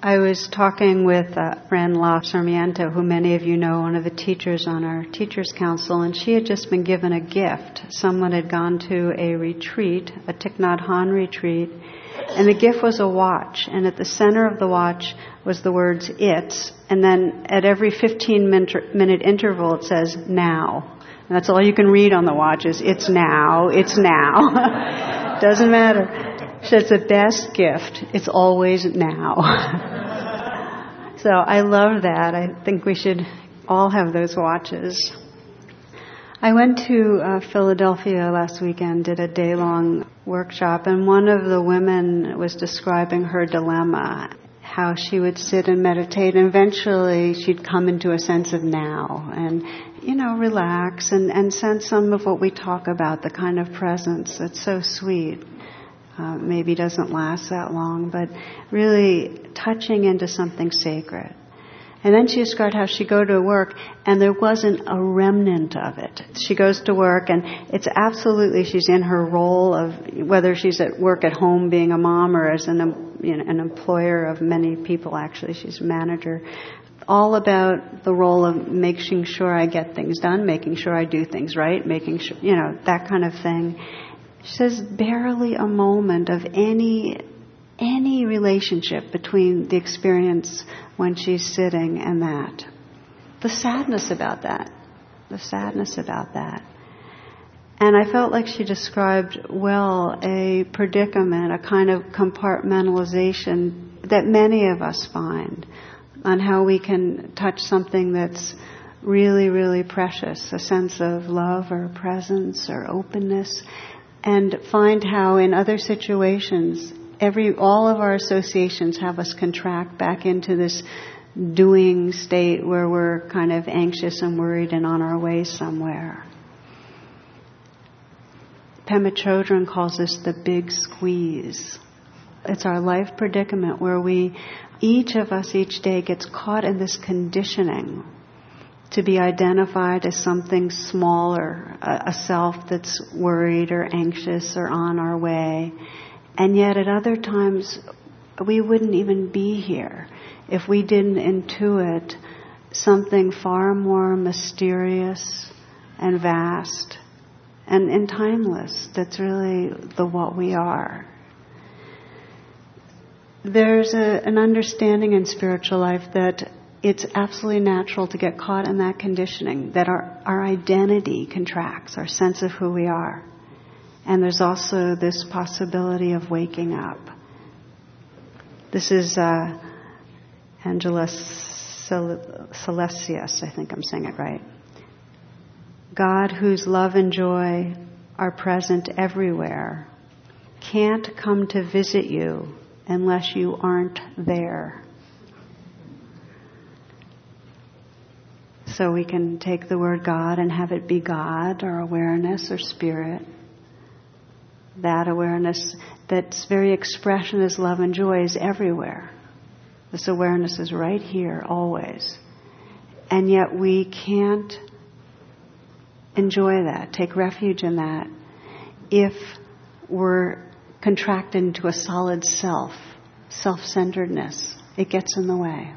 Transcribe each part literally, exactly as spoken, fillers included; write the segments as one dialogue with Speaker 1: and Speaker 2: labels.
Speaker 1: I was talking with a friend, La Sarmiento, who many of you know, one of the teachers on our Teachers Council, and she had just been given a gift. Someone had gone to a retreat, a Thich Nhat Hanh retreat, and the gift was a watch, and at the center of the watch was the words, "It's," and then at every fifteen minute interval it says, "Now." And that's all you can read on the watch is, "It's now, it's now." Doesn't matter. She said, it's the best gift. It's always now. So I love that. I think we should all have those watches. I went to uh, Philadelphia last weekend, did a day-long workshop, and one of the women was describing her dilemma, how she would sit and meditate, and eventually she'd come into a sense of now, and, you know, relax, and, and sense some of what we talk about, the kind of presence that's so sweet. Uh, maybe doesn't last that long, but really touching into something sacred. And then she described how she'd go to work and there wasn't a remnant of it. She goes to work and it's absolutely, she's in her role of, whether she's at work at home being a mom or as an, you know, an employer of many people, actually, she's a manager, all about the role of making sure I get things done, making sure I do things right, making sure, you know, that kind of thing. She says barely a moment of any any relationship between the experience when she's sitting and that. The sadness about that. The sadness about that. And I felt like she described well a predicament, a kind of compartmentalization that many of us find on how we can touch something that's really, really precious, a sense of love or presence or openness, and find how in other situations, every all of our associations have us contract back into this doing state where we're kind of anxious and worried and on our way somewhere. Pema Chodron calls this the big squeeze. It's our life predicament where we, each of us each day gets caught in this conditioning to be identified as something smaller, a, a self that's worried or anxious or on our way. And yet at other times, we wouldn't even be here if we didn't intuit something far more mysterious and vast and, and timeless that's really the what we are. There's a, an understanding in spiritual life that it's absolutely natural to get caught in that conditioning, that our, our identity contracts, our sense of who we are. And there's also this possibility of waking up. This is uh, Angela Celestius, I think I'm saying it right. God, whose love and joy are present everywhere, can't come to visit you unless you aren't there. So we can take the word God and have it be God or awareness or spirit. That awareness, that's very expression as love and joy is everywhere. This awareness is right here, always. And yet we can't enjoy that, take refuge in that, if we're contracted into a solid self, self-centeredness. It gets in the way.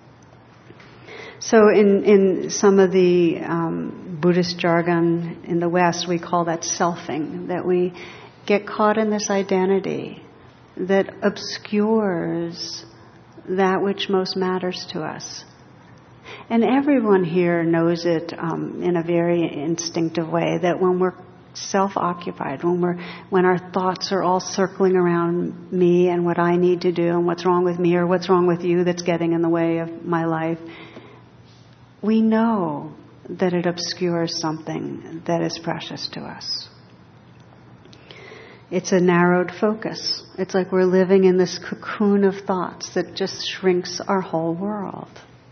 Speaker 1: So in, in some of the um, Buddhist jargon in the West, we call that selfing, that we get caught in this identity that obscures that which most matters to us. And everyone here knows it um, in a very instinctive way, that when we're self-occupied, when we're when our thoughts are all circling around me and what I need to do and what's wrong with me or what's wrong with you that's getting in the way of my life, we know that it obscures something that is precious to us. It's a narrowed focus. It's like we're living in this cocoon of thoughts that just shrinks our whole world.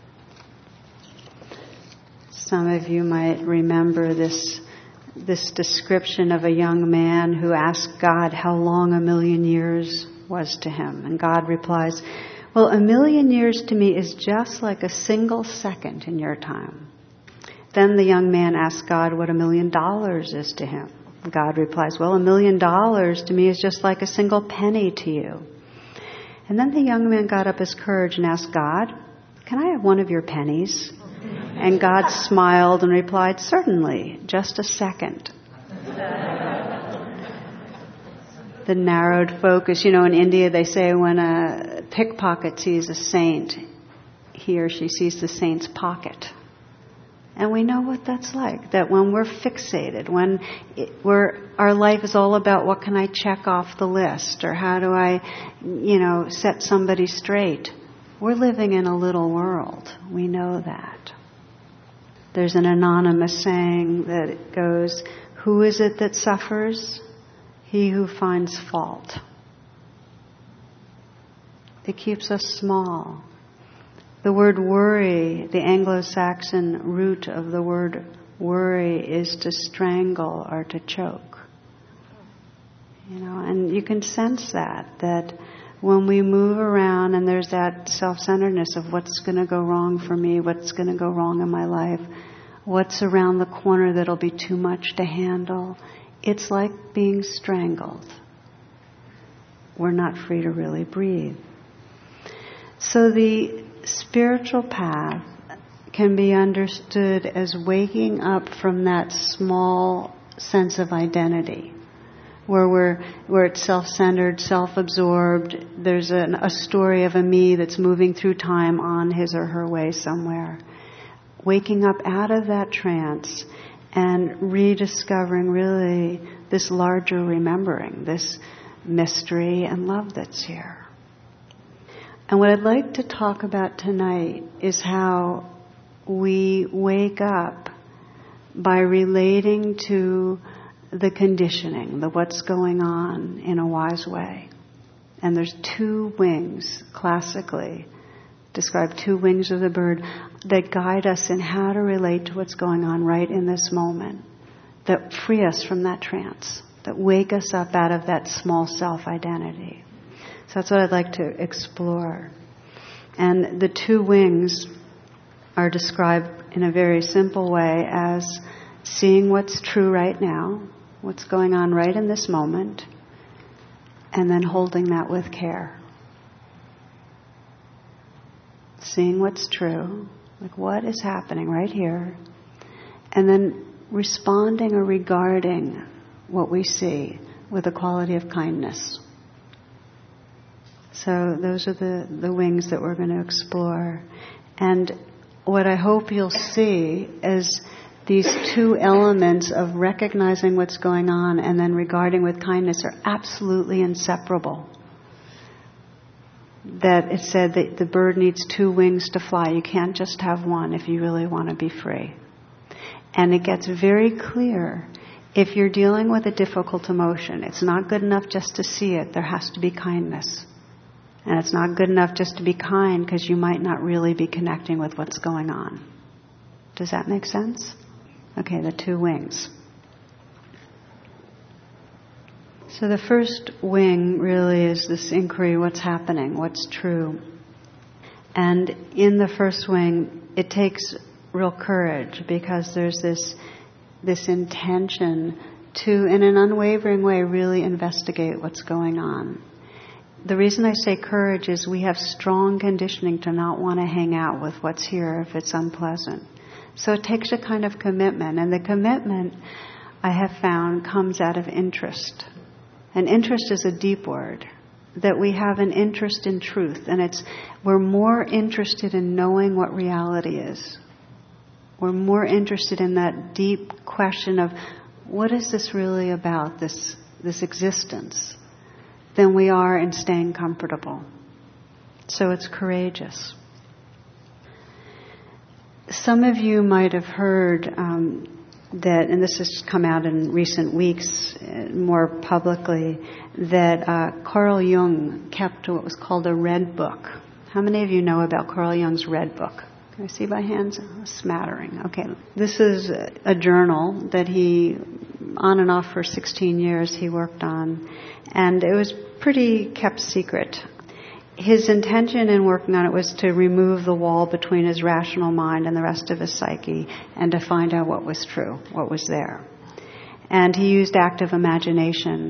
Speaker 1: Some of you might remember this, this description of a young man who asked God how long a million years was to him. And God replies, well, a million years to me is just like a single second in your time. Then the young man asks God what a million dollars is to him. God replies, well, a million dollars to me is just like a single penny to you. And then the young man got up his courage and asked God, "Can I have one of your pennies?" And God smiled and replied, "Certainly, just a second." The narrowed focus. You know, in India they say when a pickpocket sees a saint, he or she sees the saint's pocket. And we know what that's like, that when we're fixated, when it, we're, our life is all about what can I check off the list, or how do I, you know, set somebody straight, we're living in a little world. We know that. There's an anonymous saying that goes, "Who is it that suffers? He who finds fault." It keeps us small. The word worry, the Anglo-Saxon root of the word worry is to strangle or to choke. You know, and you can sense that, that when we move around and there's that self-centeredness of what's going to go wrong for me, what's going to go wrong in my life, what's around the corner that'll be too much to handle, it's like being strangled. We're not free to really breathe. So the spiritual path can be understood as waking up from that small sense of identity, where we're where it's self-centered, self-absorbed. There's an, a story of a me that's moving through time on his or her way somewhere. Waking up out of that trance and rediscovering really this larger remembering, this mystery and love that's here. And what I'd like to talk about tonight is how we wake up by relating to the conditioning, the what's going on in a wise way. And there's two wings, classically described, two wings of the bird that guide us in how to relate to what's going on right in this moment, that free us from that trance, that wake us up out of that small self-identity. So that's what I'd like to explore. And the two wings are described in a very simple way as seeing what's true right now, what's going on right in this moment, and then holding that with care. Seeing what's true, like what is happening right here, and then responding or regarding what we see with a quality of kindness. So those are the, the wings that we're going to explore. And what I hope you'll see is these two elements of recognizing what's going on and then regarding with kindness are absolutely inseparable. That it said that the bird needs two wings to fly. You can't just have one if you really want to be free. And it gets very clear if you're dealing with a difficult emotion. It's not good enough just to see it. There has to be kindness. And it's not good enough just to be kind because you might not really be connecting with what's going on. Does that make sense? Okay, the two wings. So the first wing really is this inquiry, what's happening, what's true. And in the first wing, it takes real courage because there's this this intention to, in an unwavering way, really investigate what's going on. The reason I say courage is we have strong conditioning to not want to hang out with what's here if it's unpleasant. So it takes a kind of commitment. And the commitment, I have found, comes out of interest. And interest is a deep word. That we have an interest in truth. And it's we're more interested in knowing what reality is. We're more interested in that deep question of what is this really about, this this existence, than we are in staying comfortable. So it's courageous. Some of you might have heard um, that, and this has come out in recent weeks uh, more publicly, that uh, Carl Jung kept what was called a red book. How many of you know about Carl Jung's red book? Can I see by hands? A smattering. Okay. This is a, a journal that he, on and off for sixteen years, he worked on. And it was pretty kept secret. His intention in working on it was to remove the wall between his rational mind and the rest of his psyche and to find out what was true, what was there. And he used active imagination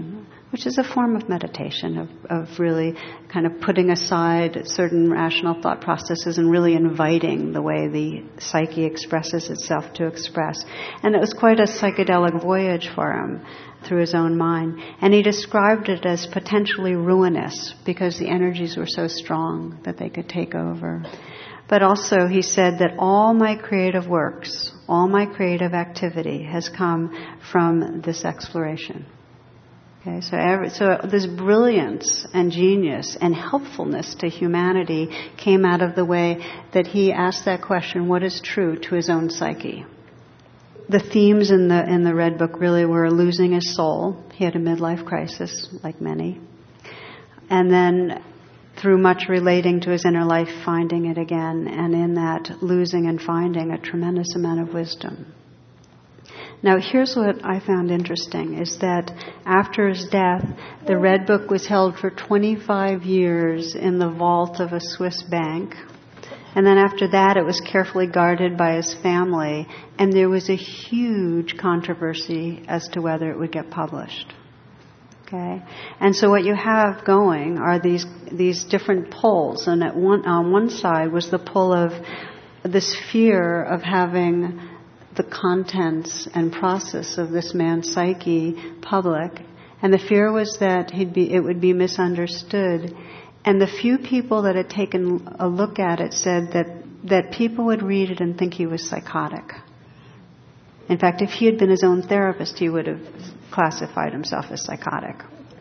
Speaker 1: which is a form of meditation, of, of really kind of putting aside certain rational thought processes and really inviting the way the psyche expresses itself to express. And it was quite a psychedelic voyage for him through his own mind. And he described it as potentially ruinous because the energies were so strong that they could take over. But also he said that all my creative works, all my creative activity has come from this exploration. Okay, so every, so this brilliance and genius and helpfulness to humanity came out of the way that he asked that question, what is true, to his own psyche. The themes in the in the Red Book really were losing his soul. He had a midlife crisis, like many. And then through much relating to his inner life, finding it again, and in that losing and finding a tremendous amount of wisdom. Now, here's what I found interesting, is that after his death, the Red Book was held for twenty-five years in the vault of a Swiss bank. And then after that, it was carefully guarded by his family. And there was a huge controversy as to whether it would get published. Okay? And so what you have going are these these different pulls. And at one, on one side was the pull of this fear of having the contents and process of this man's psyche public, and the fear was that he'd be it would be misunderstood. And the few people that had taken a look at it said that that people would read it and think he was psychotic. In fact, if he had been his own therapist, he would have classified himself as psychotic.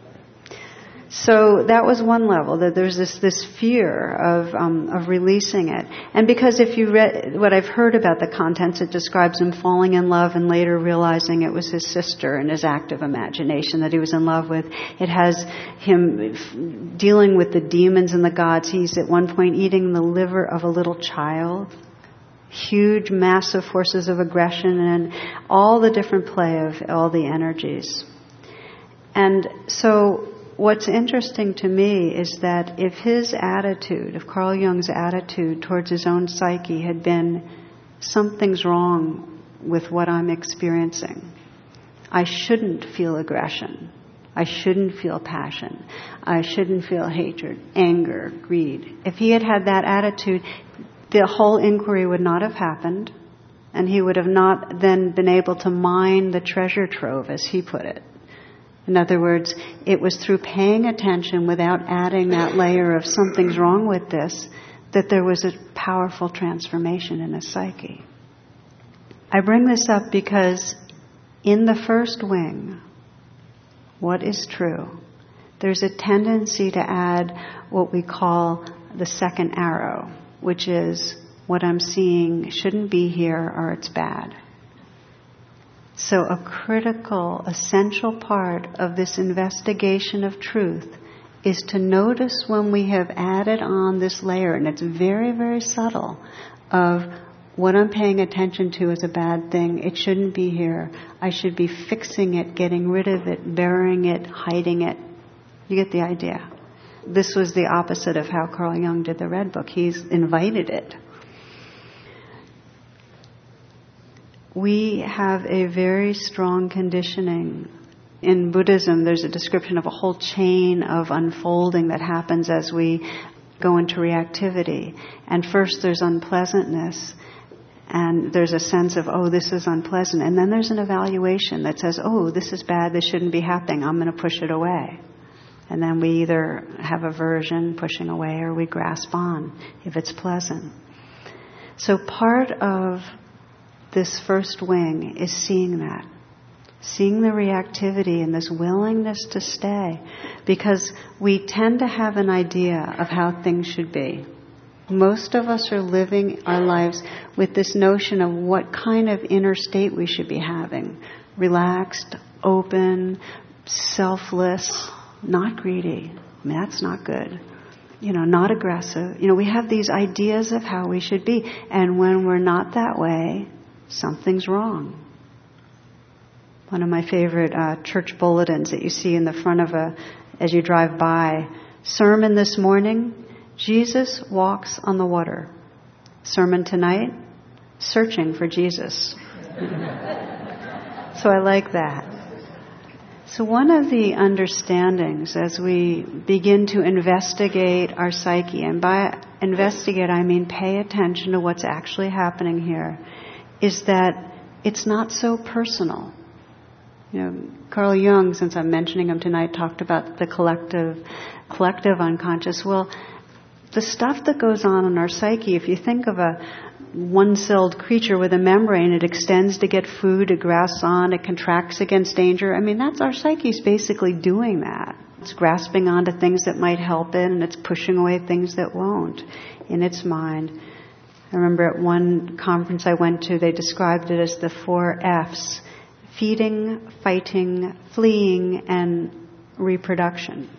Speaker 1: So that was one level, that there's this this fear of um, of releasing it. And because if you read what I've heard about the contents, it describes him falling in love and later realizing it was his sister and his active imagination that he was in love with. It has him f- dealing with the demons and the gods. He's at one point eating the liver of a little child. Huge, massive forces of aggression and all the different play of all the energies. And so what's interesting to me is that if his attitude, if Carl Jung's attitude towards his own psyche had been, something's wrong with what I'm experiencing. I shouldn't feel aggression. I shouldn't feel passion. I shouldn't feel hatred, anger, greed. If he had had that attitude, the whole inquiry would not have happened, and he would have not then been able to mine the treasure trove, as he put it. In other words, it was through paying attention without adding that layer of something's wrong with this, that there was a powerful transformation in his psyche. I bring this up because in the first wing, what is true, there's a tendency to add what we call the second arrow, which is what I'm seeing shouldn't be here or it's bad. So a critical, essential part of this investigation of truth is to notice when we have added on this layer, and it's very, very subtle, of what I'm paying attention to is a bad thing. It shouldn't be here. I should be fixing it, getting rid of it, burying it, hiding it. You get the idea. This was the opposite of how Carl Jung did the Red Book. He's invited it. We have a very strong conditioning. In Buddhism, there's a description of a whole chain of unfolding that happens as we go into reactivity. And first there's unpleasantness, and there's a sense of, oh, this is unpleasant. And then there's an evaluation that says, oh, this is bad, this shouldn't be happening, I'm going to push it away. And then we either have aversion, pushing away, or we grasp on if it's pleasant. So part of this first wing is seeing that. Seeing the reactivity and this willingness to stay. Because we tend to have an idea of how things should be. Most of us are living our lives with this notion of what kind of inner state we should be having. Relaxed, open, selfless, not greedy. I mean, that's not good. You know, not aggressive. You know, we have these ideas of how we should be. And when we're not that way, something's wrong. One of my favorite uh, church bulletins that you see in the front of a, as you drive by. Sermon this morning, Jesus walks on the water. Sermon tonight, searching for Jesus. So I like that. So one of the understandings as we begin to investigate our psyche, and by investigate I mean pay attention to what's actually happening here, is that it's not so personal. You know, Carl Jung, since I'm mentioning him tonight, talked about the collective, collective unconscious. Well, the stuff that goes on in our psyche, if you think of a one-celled creature with a membrane, it extends to get food, it grasps on, it contracts against danger. I mean, that's our psyche's basically doing that. It's grasping onto things that might help it, and it's pushing away things that won't in its mind. I remember at one conference I went to, they described it as the four F's: feeding, fighting, fleeing, and reproduction.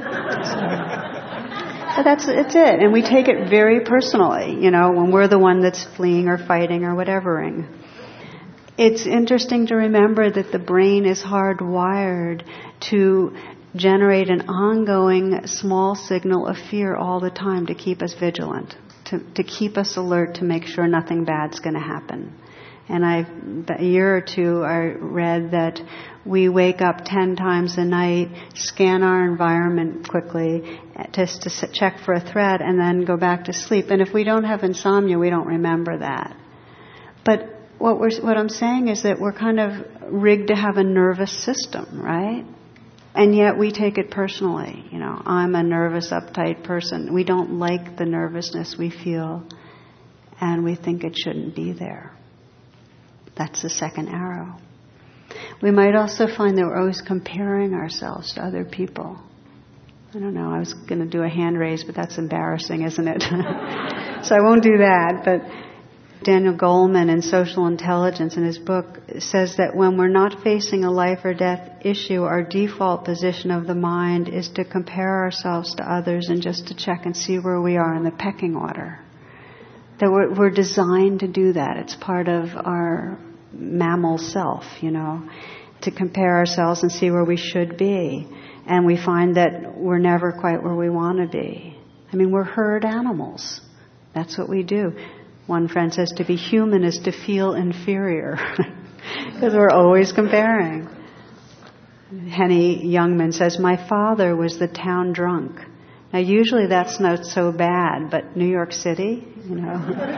Speaker 1: But that's it's it, and we take it very personally, you know, when we're the one that's fleeing or fighting or whatevering. It's interesting to remember that the brain is hardwired to generate an ongoing small signal of fear all the time to keep us vigilant, to, to keep us alert, to make sure nothing bad's going to happen. And I, a year or two, I read that we wake up ten times a night, scan our environment quickly, just to check for a threat, and then go back to sleep. And if we don't have insomnia, we don't remember that. But what we're, what I'm saying is that we're kind of rigged to have a nervous system, right? And yet we take it personally. You know, I'm a nervous, uptight person. We don't like the nervousness we feel, and we think it shouldn't be there. That's the second arrow. We might also find that we're always comparing ourselves to other people. I don't know, I was going to do a hand raise, but that's embarrassing, isn't it? So I won't do that. But Daniel Goleman in Social Intelligence in his book says that when we're not facing a life or death issue, our default position of the mind is to compare ourselves to others and just to check and see where we are in the pecking order. That we're, we're designed to do that. It's part of our mammal self, you know, to compare ourselves and see where we should be. And we find that we're never quite where we want to be. I mean, we're herd animals. That's what we do. One friend says to be human is to feel inferior because we're always comparing. Henny Youngman says, my father was the town drunk. Now, usually that's not so bad, but New York City, you know.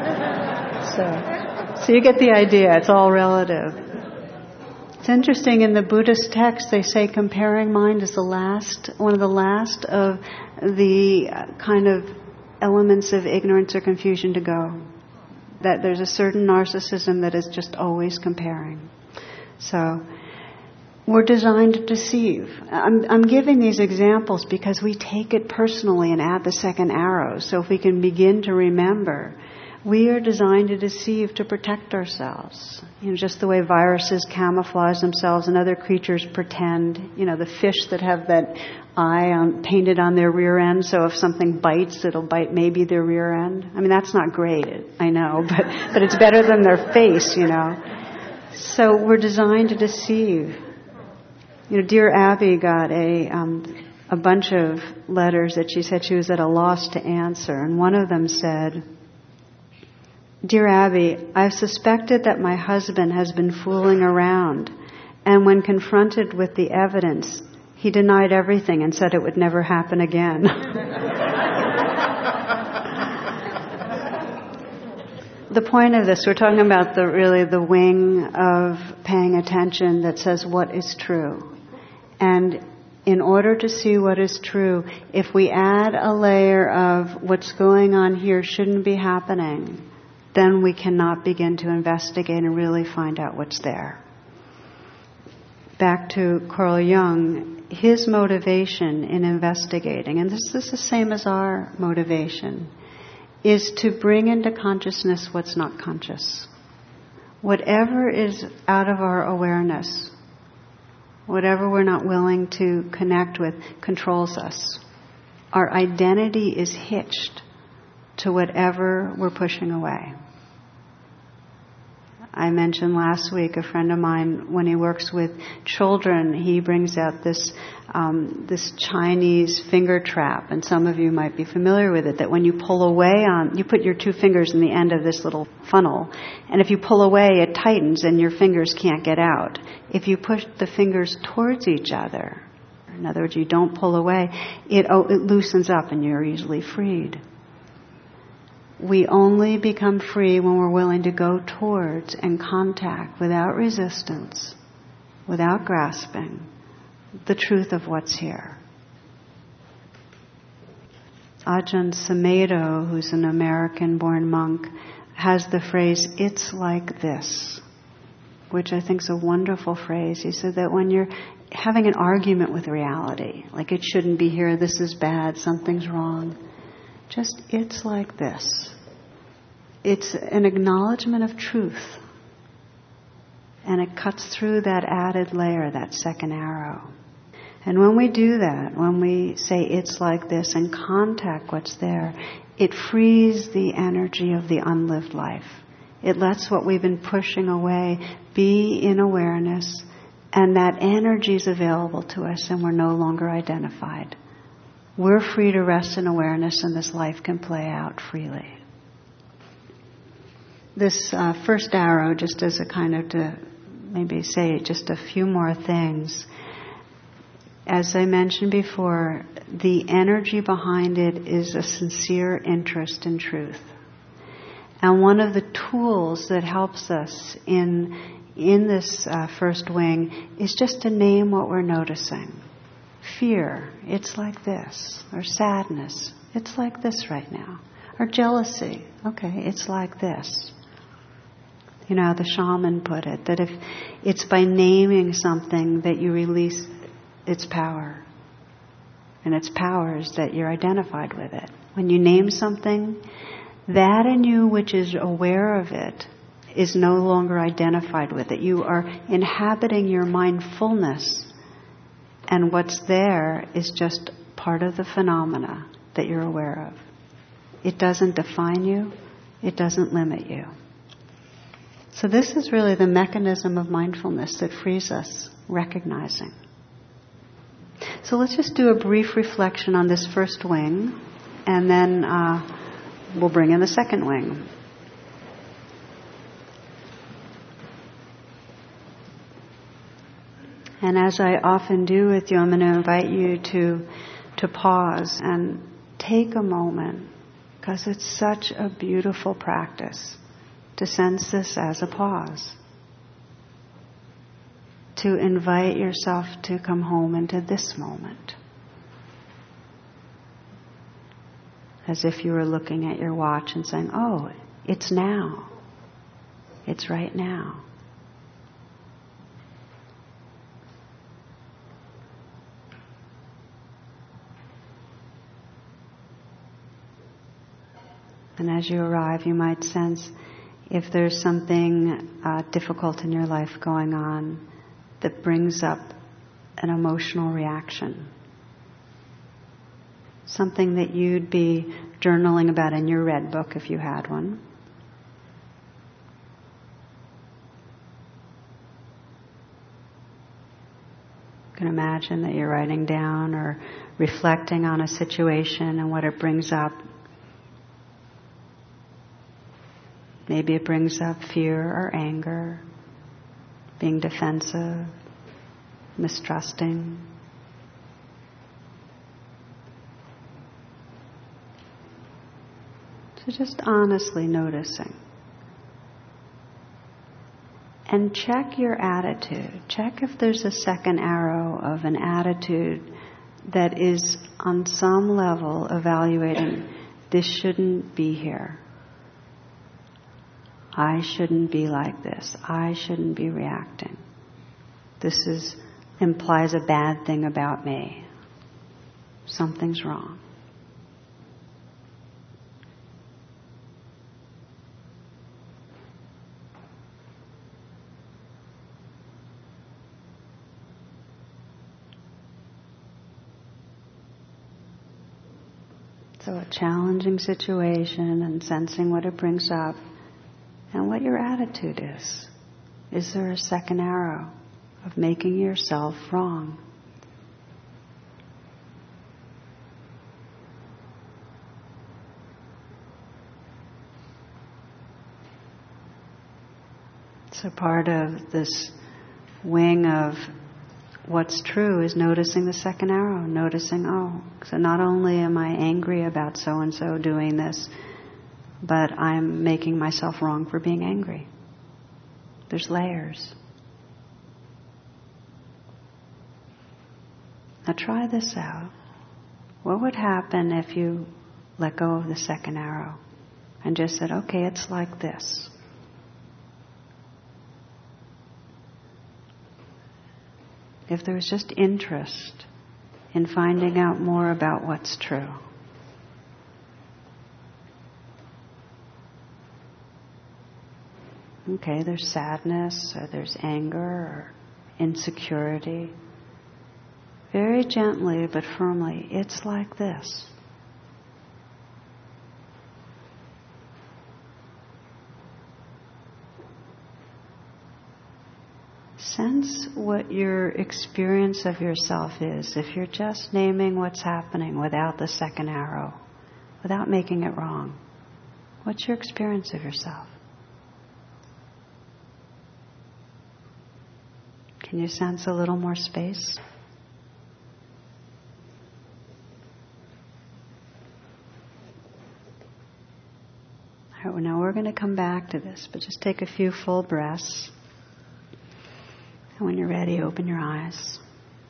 Speaker 1: so, so you get the idea. It's all relative. It's interesting, in the Buddhist text, they say comparing mind is the last, one of the last of the kind of elements of ignorance or confusion to go. That there's a certain narcissism that is just always comparing. So, we're designed to deceive. I'm, I'm giving these examples because we take it personally and add the second arrow. So if we can begin to remember, we are designed to deceive to protect ourselves. You know, just the way viruses camouflage themselves and other creatures pretend. You know, the fish that have that eye on, painted on their rear end, so if something bites, it'll bite maybe their rear end. I mean, that's not great, I know, but, but it's better than their face, you know. So we're designed to deceive. You know, dear Abby got a um, a bunch of letters that she said she was at a loss to answer. And one of them said, Dear Abby, I've suspected that my husband has been fooling around. And when confronted with the evidence, he denied everything and said it would never happen again. The point of this, we're talking about the really the wing of paying attention that says what is true. And in order to see what is true, if we add a layer of what's going on here shouldn't be happening, then we cannot begin to investigate and really find out what's there. Back to Carl Jung, his motivation in investigating, and this is the same as our motivation, is to bring into consciousness what's not conscious. Whatever is out of our awareness, whatever we're not willing to connect with, controls us. Our identity is hitched to whatever we're pushing away. I mentioned last week, a friend of mine, when he works with children, he brings out this um, this Chinese finger trap, and some of you might be familiar with it, that when you pull away on, you put your two fingers in the end of this little funnel, and if you pull away, it tightens and your fingers can't get out. If you push the fingers towards each other, in other words, you don't pull away, it, oh, it loosens up and you're easily freed. We only become free when we're willing to go towards and contact without resistance, without grasping, the truth of what's here. Ajahn Sumedho, who's an American-born monk, has the phrase, "It's like this," which I think is a wonderful phrase. He said that when you're having an argument with reality, like it shouldn't be here, this is bad, something's wrong, just, it's like this. It's an acknowledgement of truth. And it cuts through that added layer, that second arrow. And when we do that, when we say it's like this and contact what's there, it frees the energy of the unlived life. It lets what we've been pushing away be in awareness, and that energy is available to us and we're no longer identified. We're free to rest in awareness, and this life can play out freely. This uh, first arrow, just as a kind of to maybe say just a few more things. As I mentioned before, the energy behind it is a sincere interest in truth. And one of the tools that helps us in, in this uh, first wing is just to name what we're noticing. Fear, it's like this. Or sadness, it's like this right now. Or jealousy, okay, it's like this. You know how the shaman put it, that if it's by naming something that you release its power. And its power is that you're identified with it. When you name something, that in you which is aware of it is no longer identified with it. You are inhabiting your mindfulness. And what's there is just part of the phenomena that you're aware of. It doesn't define you. It doesn't limit you. So this is really the mechanism of mindfulness that frees us, recognizing. So let's just do a brief reflection on this first wing, and then uh, we'll bring in the second wing. And as I often do with you, I'm going to invite you to to pause and take a moment, because it's such a beautiful practice to sense this as a pause. To invite yourself to come home into this moment. As if you were looking at your watch and saying, oh, it's now. It's right now. And as you arrive, you might sense if there's something uh, difficult in your life going on that brings up an emotional reaction. Something that you'd be journaling about in your red book if you had one. You can imagine that you're writing down or reflecting on a situation and what it brings up. Maybe it brings up fear or anger, being defensive, mistrusting. So just honestly noticing. And check your attitude. Check if there's a second arrow of an attitude that is on some level evaluating, this shouldn't be here. I shouldn't be like this. I shouldn't be reacting. This is implies a bad thing about me. Something's wrong. So a challenging situation and sensing what it brings up. and what your attitude is. Is there a second arrow of making yourself wrong? So part of this wing of what's true is noticing the second arrow, noticing, oh, so not only am I angry about so-and-so doing this, but I'm making myself wrong for being angry. There's layers. Now try this out. What would happen if you let go of the second arrow and just said, okay, it's like this. If there was just interest in finding out more about what's true. Okay, there's sadness, or there's anger, or insecurity. Very gently but firmly, it's like this. Sense what your experience of yourself is if you're just naming what's happening without the second arrow, without making it wrong. What's your experience of yourself? Can you sense a little more space? All right, well, now we're going to come back to this, but just take a few full breaths. And when you're ready, open your eyes.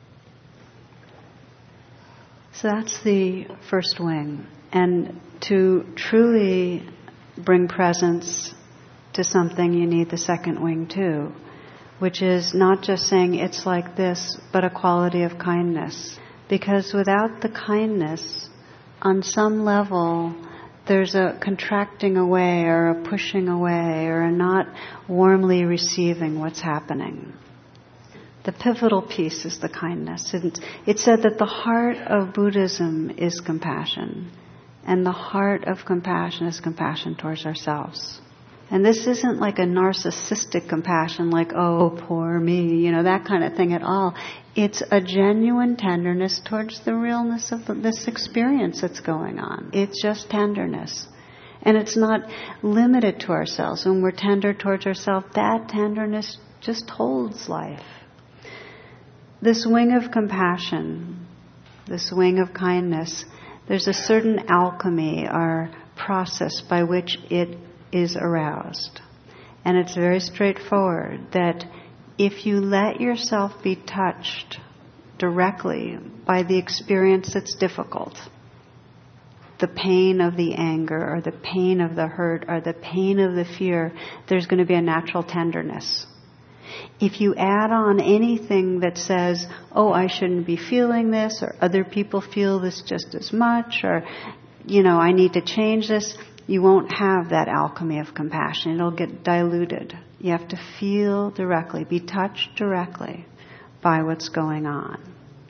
Speaker 1: So that's the first wing. And to truly bring presence to something, you need the second wing too, which is not just saying it's like this, but a quality of kindness. Because without the kindness, on some level, there's a contracting away or a pushing away or a not warmly receiving what's happening. The pivotal piece is the kindness. It's said that the heart of Buddhism is compassion, and the heart of compassion is compassion towards ourselves. And this isn't like a narcissistic compassion, like, oh, poor me, you know, that kind of thing at all. It's a genuine tenderness towards the realness of this experience that's going on. It's just tenderness. And it's not limited to ourselves. When we're tender towards ourselves, that tenderness just holds life. This wing of compassion, this wing of kindness, there's a certain alchemy or process by which it is aroused. And it's very straightforward that if you let yourself be touched directly by the experience that's difficult, the pain of the anger or the pain of the hurt or the pain of the fear, there's going to be a natural tenderness. If you add on anything that says, oh, I shouldn't be feeling this, or other people feel this just as much, or, you know, I need to change this, you won't have that alchemy of compassion. It'll get diluted. You have to feel directly, be touched directly by what's going on.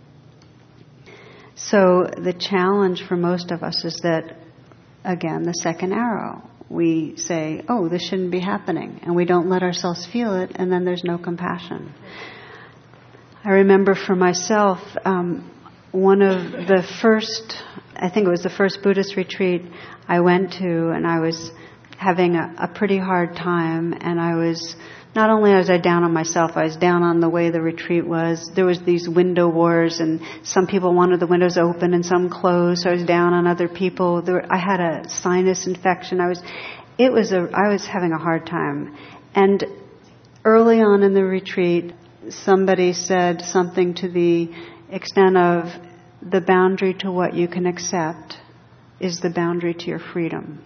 Speaker 1: So the challenge for most of us is that, again, the second arrow. We say, oh, this shouldn't be happening. And we don't let ourselves feel it, and then there's no compassion. I remember for myself, um, one of the first, I think it was the first Buddhist retreat I went to, and I was having a, a pretty hard time, and I was, not only was I down on myself, I was down on the way the retreat was. There was these window wars, and some people wanted the windows open and some closed, so I was down on other people. There, I had a sinus infection. I was, it was a, I was having a hard time. And early on in the retreat, somebody said something to the extent of, the boundary to what you can accept is the boundary to your freedom.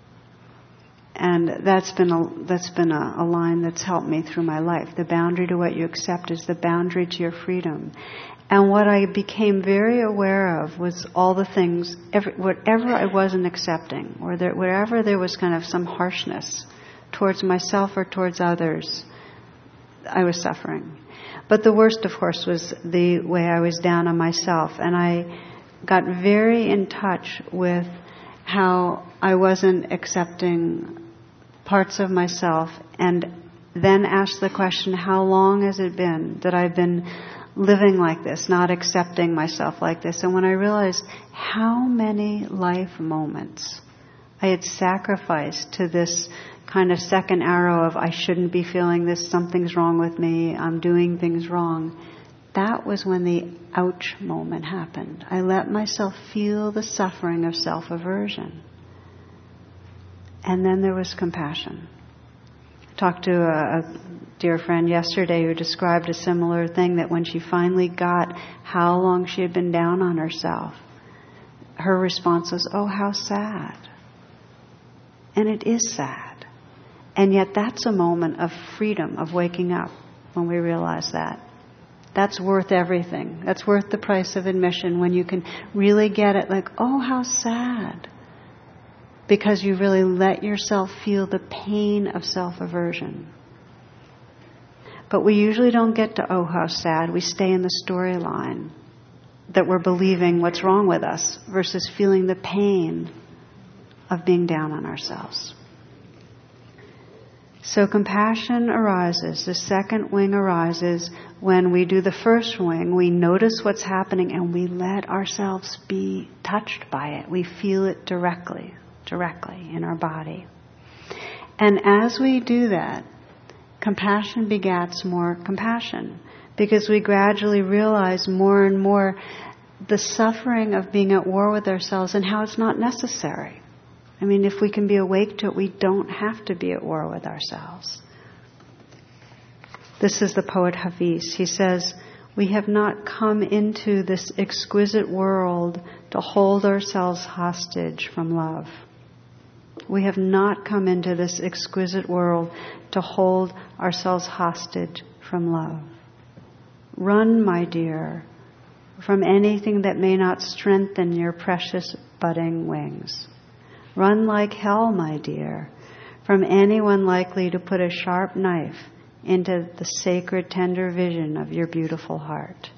Speaker 1: And that's been a, that's been a, a line that's helped me through my life. The boundary to what you accept is the boundary to your freedom. And what I became very aware of was all the things, every, whatever I wasn't accepting, or there, wherever there was kind of some harshness towards myself or towards others, I was suffering. But the worst, of course, was the way I was down on myself. And I got very in touch with how I wasn't accepting parts of myself, and then ask the question, how long has it been that I've been living like this, not accepting myself like this? And when I realized how many life moments I had sacrificed to this kind of second arrow of I shouldn't be feeling this, something's wrong with me, I'm doing things wrong, that was when the ouch moment happened. I let myself feel the suffering of self-aversion. And then there was compassion. I talked to a, a dear friend yesterday who described a similar thing, that when she finally got how long she had been down on herself, her response was, oh, how sad. And it is sad. And yet that's a moment of freedom, of waking up when we realize that. That's worth everything. That's worth the price of admission when you can really get it like, oh, how sad. Because you really let yourself feel the pain of self-aversion. But we usually don't get to, oh, how sad. We stay in the storyline that we're believing what's wrong with us versus feeling the pain of being down on ourselves. So compassion arises, the second wing arises when we do the first wing. We notice what's happening and we let ourselves be touched by it. We feel it directly, directly in our body. And as we do that, compassion begats more compassion, because we gradually realize more and more the suffering of being at war with ourselves and how it's not necessary. I mean, if we can be awake to it, we don't have to be at war with ourselves. This is the poet Hafiz. He says, we have not come into this exquisite world to hold ourselves hostage from love. We have not come into this exquisite world to hold ourselves hostage from love. Run, my dear, from anything that may not strengthen your precious budding wings. Run like hell, my dear, from anyone likely to put a sharp knife into the sacred, tender vision of your beautiful heart.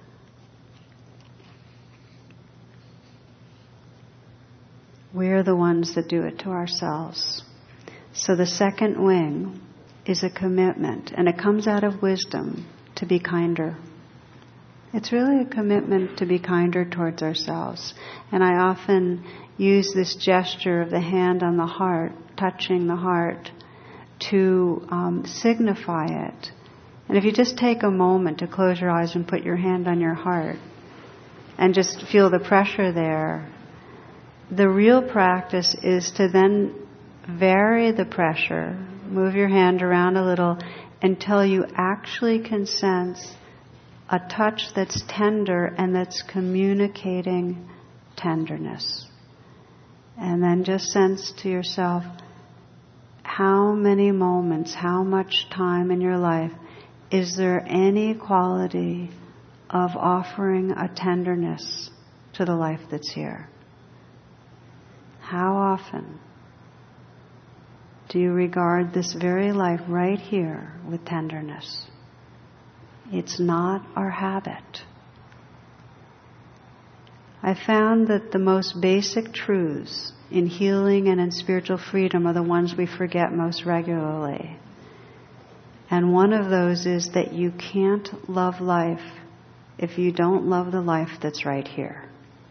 Speaker 1: We're the ones that do it to ourselves. So the second wing is a commitment, and it comes out of wisdom to be kinder. It's really a commitment to be kinder towards ourselves. And I often use this gesture of the hand on the heart, touching the heart, to um, signify it. And if you just take a moment to close your eyes and put your hand on your heart and just feel the pressure there, the real practice is to then vary the pressure, move your hand around a little until you actually can sense a touch that's tender and that's communicating tenderness. And then just sense to yourself how many moments, how much time in your life is there any quality of offering a tenderness to the life that's here? How often do you regard this very life right here with tenderness? It's not our habit. I found that the most basic truths in healing and in spiritual freedom are the ones we forget most regularly. And one of those is that you can't love life if you don't love the life that's right here.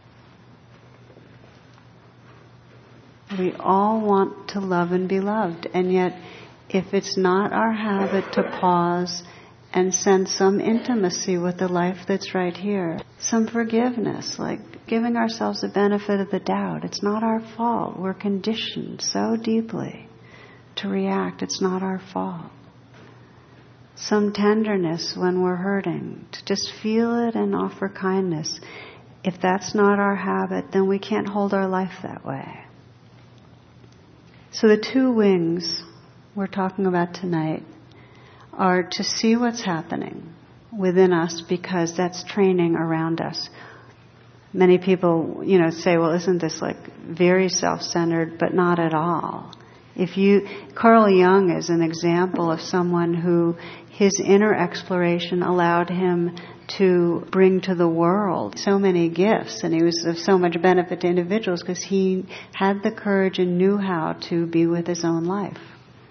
Speaker 1: We all want to love and be loved, and yet if it's not our habit to pause and sense some intimacy with the life that's right here, some forgiveness, like giving ourselves the benefit of the doubt. It's not our fault. We're conditioned so deeply to react. It's not our fault. Some tenderness when we're hurting, to just feel it and offer kindness. If that's not our habit, then we can't hold our life that way. So the two wings we're talking about tonight are to see what's happening within us, because that's training around us. Many people, you know, say, well, isn't this like very self-centered? But not at all. If you, Carl Jung is an example of someone who his inner exploration allowed him to bring to the world so many gifts, and he was of so much benefit to individuals because he had the courage and knew how to be with his own life.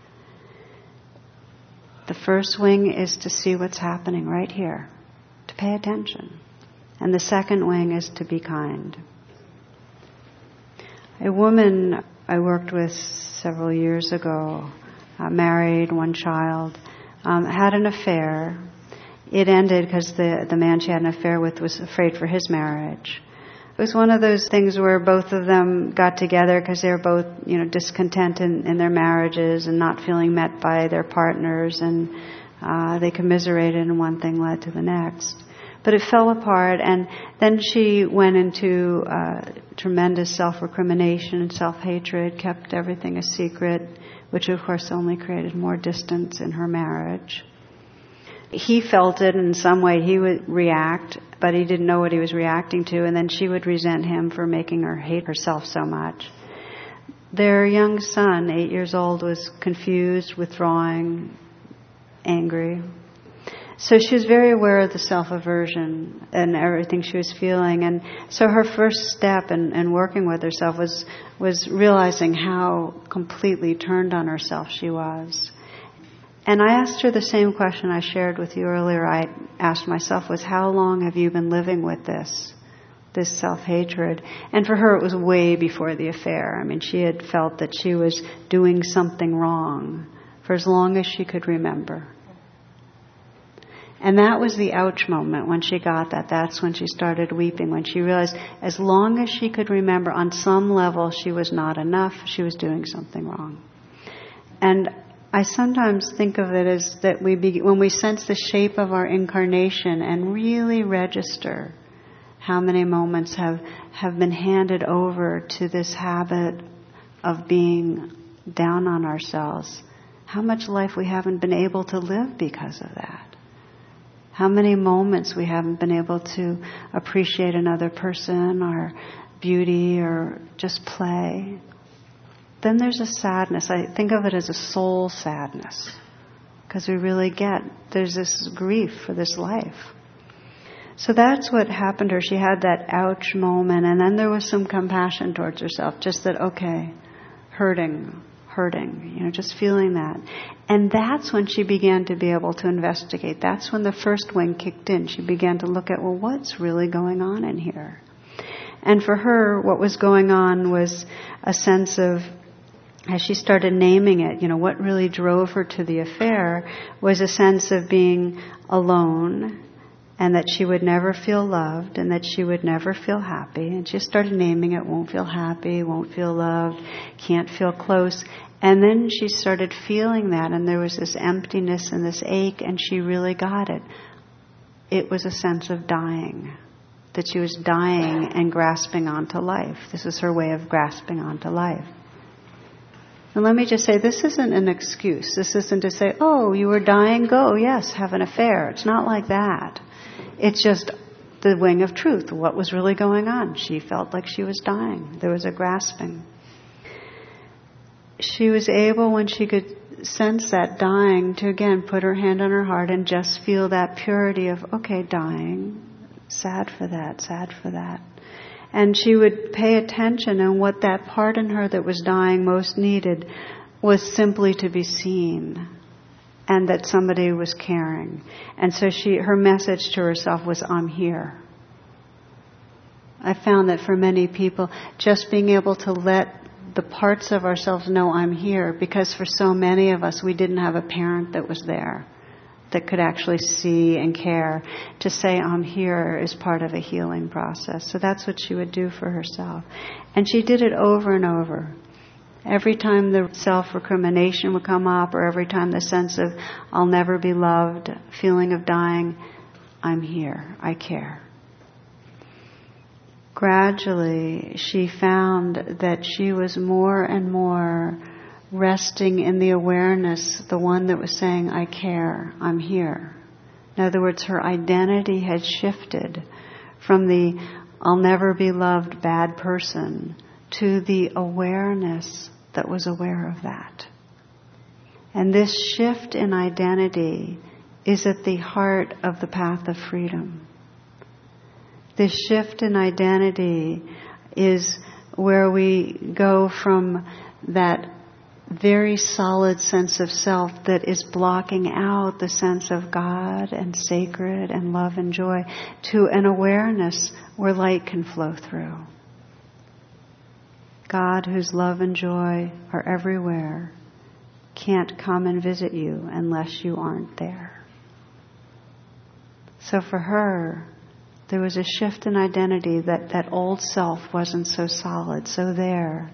Speaker 1: The first wing is to see what's happening right here, to pay attention. And the second wing is to be kind. A woman I worked with several years ago, uh, married, one child, um, had an affair. It ended because the, the man she had an affair with was afraid for his marriage. It was one of those things where both of them got together because they were both, you know, discontent in, in their marriages and not feeling met by their partners, and uh, they commiserated, and one thing led to the next. But it fell apart, and then she went into uh, tremendous self-recrimination and self-hatred, kept everything a secret, which of course only created more distance in her marriage. He felt it in some way. He would react, but he didn't know what he was reacting to, and then she would resent him for making her hate herself so much. Their young son, eight years old, was confused, withdrawing, angry. So she was very aware of the self-aversion and everything she was feeling. And so her first step in, in working with herself was, was realizing how completely turned on herself she was. And I asked her the same question I shared with you earlier. I asked myself was, how long have you been living with this, this self-hatred? And for her, it was way before the affair. I mean, she had felt that she was doing something wrong for as long as she could remember. And that was the ouch moment when she got that. That's when she started weeping, when she realized as long as she could remember, on some level, she was not enough. She was doing something wrong. And I sometimes think of it as that we be, when we sense the shape of our incarnation and really register how many moments have, have been handed over to this habit of being down on ourselves, how much life we haven't been able to live because of that. How many moments we haven't been able to appreciate another person or beauty or just play. Then there's a sadness. I think of it as a soul sadness, because we really get, there's this grief for this life. So that's what happened to her. She had that ouch moment, and then there was some compassion towards herself, just that, okay, hurting, hurting, you know, just feeling that. And that's when she began to be able to investigate. That's when the first wing kicked in. She began to look at, well, what's really going on in here? And for her, what was going on was a sense of, as she started naming it, you know, what really drove her to the affair was a sense of being alone, and that she would never feel loved, and that she would never feel happy. And she started naming it, won't feel happy, won't feel loved, can't feel close. And then she started feeling that, and there was this emptiness and this ache, and she really got it. It was a sense of dying, that she was dying and grasping onto life. This is her way of grasping onto life. And let me just say, this isn't an excuse. This isn't to say, oh, you were dying, go, yes, have an affair. It's not like that. It's just the wing of truth. What was really going on? She felt like she was dying. There was a grasping. She was able, when she could sense that dying, to again put her hand on her heart and just feel that purity of, okay, dying, sad for that, sad for that. And she would pay attention, and what that part in her that was dying most needed was simply to be seen, and that somebody was caring. And so she, her message to herself was, I'm here. I found that for many people, just being able to let the parts of ourselves know I'm here, because for so many of us, we didn't have a parent that was there, that could actually see and care. To say I'm here is part of a healing process. So that's what she would do for herself. And she did it over and over. Every time the self-recrimination would come up, or every time the sense of I'll never be loved, feeling of dying, I'm here, I care. Gradually, she found that she was more and more resting in the awareness, the one that was saying, I care, I'm here. In other words, her identity had shifted from the I'll never be loved bad person to the awareness that was aware of that. And this shift in identity is at the heart of the path of freedom. This shift in identity is where we go from that very solid sense of self that is blocking out the sense of God and sacred and love and joy, to an awareness where light can flow through. God, whose love and joy are everywhere, can't come and visit you unless you aren't there. So for her, there was a shift in identity, that that old self wasn't so solid, so there.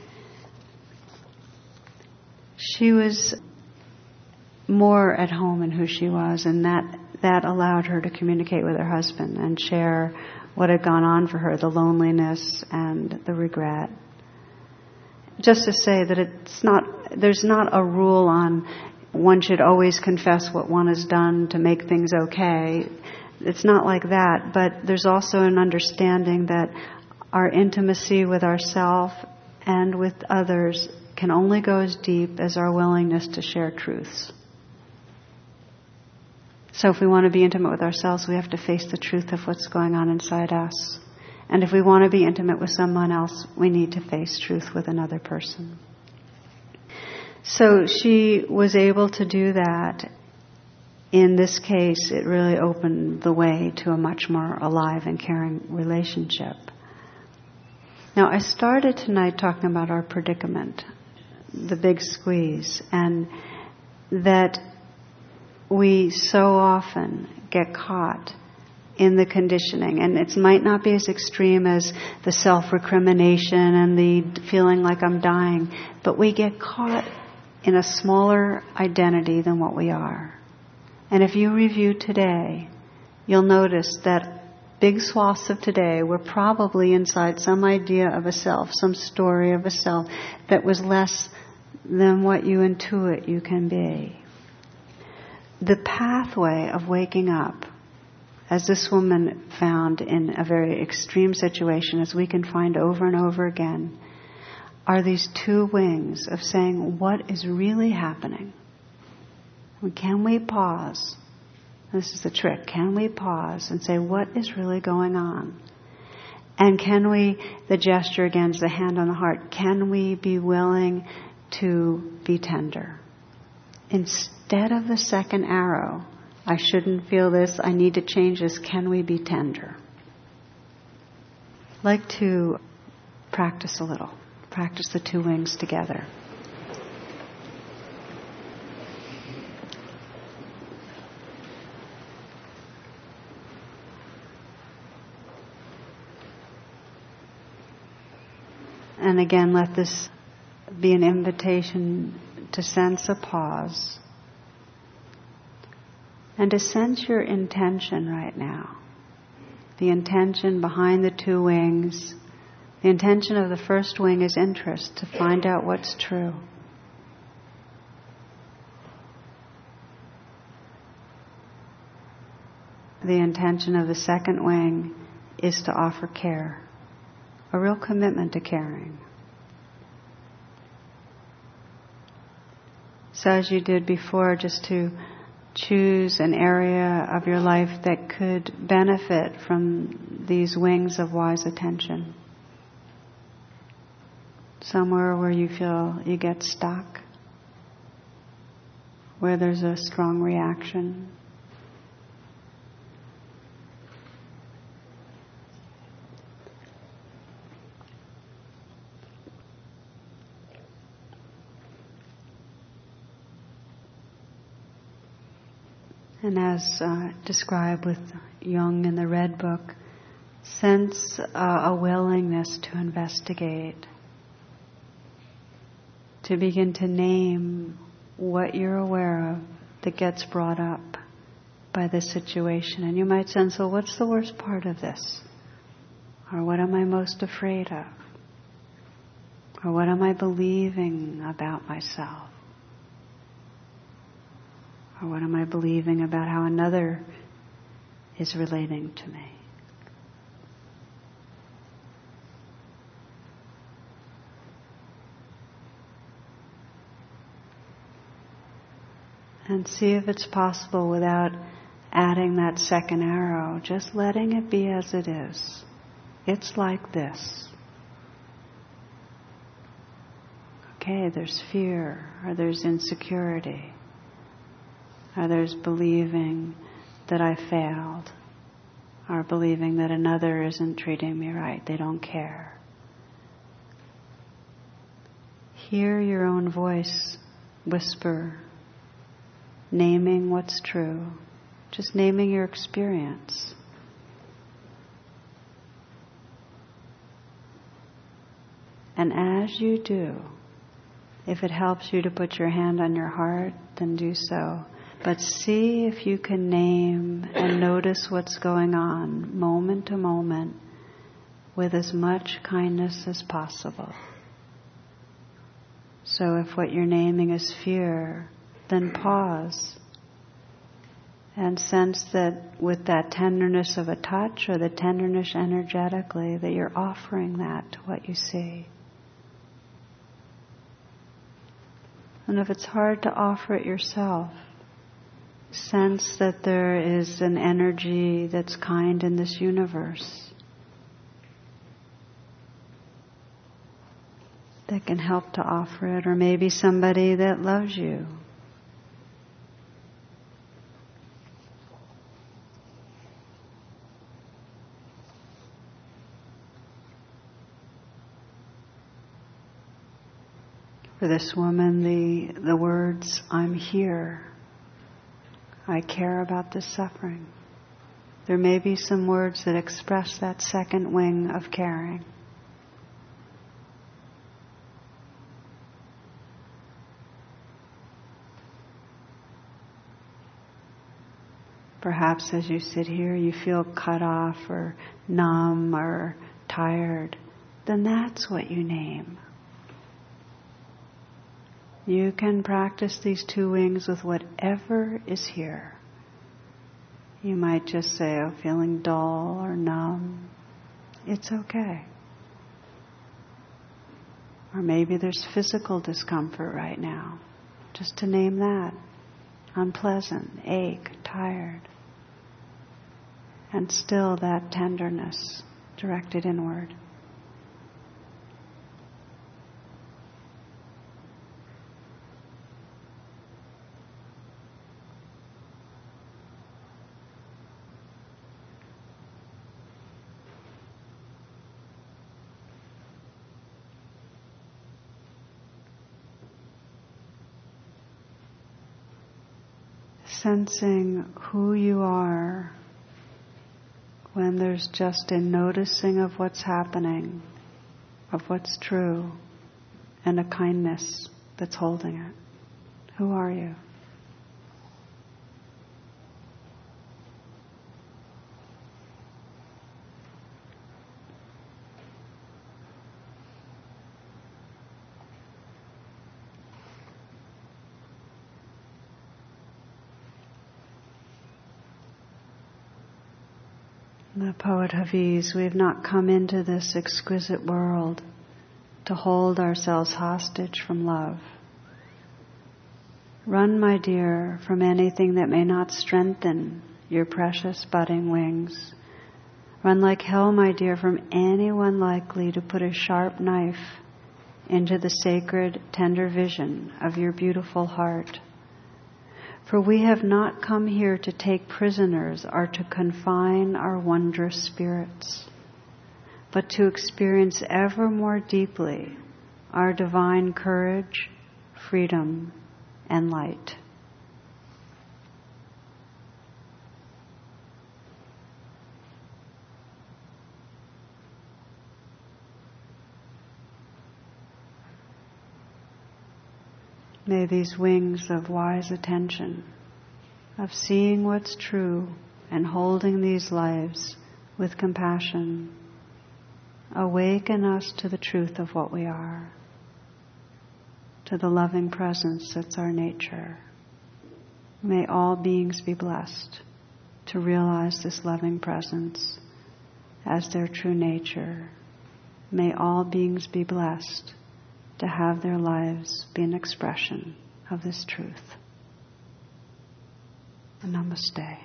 Speaker 1: She was more at home in who she was, and that, that allowed her to communicate with her husband and share what had gone on for her, the loneliness and the regret. Just to say that it's not, there's not a rule on one should always confess what one has done to make things okay. It's not like that, but there's also an understanding that our intimacy with ourselves and with others can only go as deep as our willingness to share truths. So if we want to be intimate with ourselves, we have to face the truth of what's going on inside us. And if we want to be intimate with someone else, we need to face truth with another person. So she was able to do that. In this case, it really opened the way to a much more alive and caring relationship. Now, I started tonight talking about our predicament, the big squeeze, and that we so often get caught in the conditioning. And it might not be as extreme as the self-recrimination and the feeling like I'm dying, but we get caught in a smaller identity than what we are. And if you review today, you'll notice that big swaths of today were probably inside some idea of a self, some story of a self that was less than what you intuit you can be. The pathway of waking up, as this woman found in a very extreme situation, as we can find over and over again, are these two wings of saying, what is really happening? Can we pause? This is the trick. Can we pause and say, what is really going on? And can we, the gesture again is the hand on the heart, can we be willing to be tender? Instead of the second arrow, I shouldn't feel this, I need to change this, can we be tender? I'd like to practice a little. Practice the two wings together. And again, let this be an invitation to sense a pause and to sense your intention right now. The intention behind the two wings. The intention of the first wing is interest, to find out what's true. The intention of the second wing is to offer care. A real commitment to caring. So as you did before, just to choose an area of your life that could benefit from these wings of wise attention. Somewhere where you feel you get stuck, where there's a strong reaction. And as uh, described with Jung in the Red Book, sense uh, a willingness to investigate, to begin to name what you're aware of that gets brought up by this situation. And you might sense, well, what's the worst part of this? Or what am I most afraid of? Or what am I believing about myself? Or what am I believing about how another is relating to me? And see if it's possible, without adding that second arrow, just letting it be as it is. It's like this. okay, there's fear, or there's insecurity, or there's believing that I failed, or believing that another isn't treating me right, they don't care. Hear your own voice whisper, naming what's true, just naming your experience. And as you do, if it helps you to put your hand on your heart, then do so. But see if you can name and notice what's going on moment to moment with as much kindness as possible. So if what you're naming is fear, then pause and sense that with that tenderness of a touch or the tenderness energetically, that you're offering that to what you see. And if it's hard to offer it yourself, sense that there is an energy that's kind in this universe that can help to offer it, or maybe somebody that loves you. For this woman, the, the words, I'm here, I care about this suffering. There may be some words that express that second wing of caring. Perhaps as you sit here you feel cut off or numb or tired, then that's what you name. You can practice these two wings with whatever is here. You might just say, oh, feeling dull or numb. It's okay. Or maybe there's physical discomfort right now. Just to name that. Unpleasant, ache, tired. And still that tenderness directed inward. Sensing who you are when there's just a noticing of what's happening, of what's true, and a kindness that's holding it. Who are you? The poet Hafiz, we have not come into this exquisite world to hold ourselves hostage from love. Run, my dear, from anything that may not strengthen your precious budding wings. Run like hell, my dear, from anyone likely to put a sharp knife into the sacred, tender vision of your beautiful heart. For we have not come here to take prisoners or to confine our wondrous spirits, but to experience ever more deeply our divine courage, freedom, and light. May these wings of wise attention, of seeing what's true and holding these lives with compassion, awaken us to the truth of what we are, to the loving presence that's our nature. May all beings be blessed to realize this loving presence as their true nature. May all beings be blessed to have their lives be an expression of this truth. Namaste.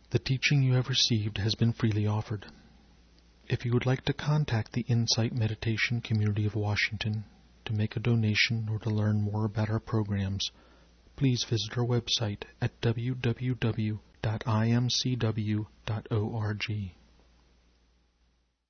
Speaker 2: The teaching you have received has been freely offered. If you would like to contact the Insight Meditation Community of Washington to make a donation or to learn more about our programs, please visit our website at w w w dot i m c w dot org.